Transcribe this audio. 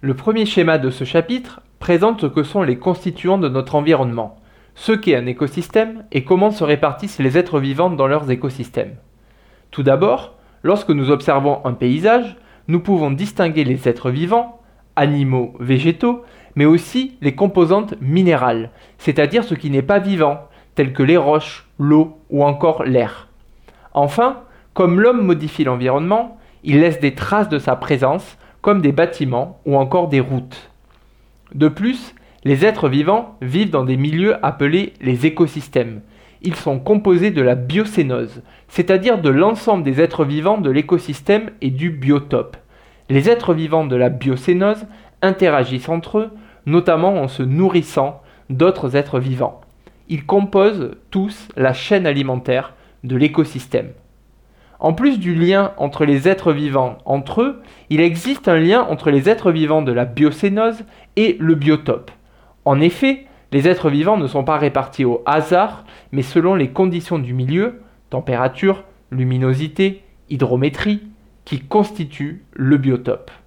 Le premier schéma de ce chapitre présente ce que sont les constituants de notre environnement, ce qu'est un écosystème et comment se répartissent les êtres vivants dans leurs écosystèmes. Tout d'abord, lorsque nous observons un paysage, nous pouvons distinguer les êtres vivants, animaux, végétaux, mais aussi les composantes minérales, c'est-à-dire ce qui n'est pas vivant, tels que les roches, l'eau ou encore l'air. Enfin, comme l'homme modifie l'environnement, il laisse des traces de sa présence, comme des bâtiments ou encore des routes. De plus, les êtres vivants vivent dans des milieux appelés les écosystèmes. Ils sont composés de la biocénose, c'est-à-dire de l'ensemble des êtres vivants de l'écosystème et du biotope. Les êtres vivants de la biocénose interagissent entre eux, notamment en se nourrissant d'autres êtres vivants. Ils composent tous la chaîne alimentaire de l'écosystème. En plus du lien entre les êtres vivants entre eux, il existe un lien entre les êtres vivants de la biocénose et le biotope. En effet, les êtres vivants ne sont pas répartis au hasard, mais selon les conditions du milieu, température, luminosité, hydrométrie, qui constituent le biotope.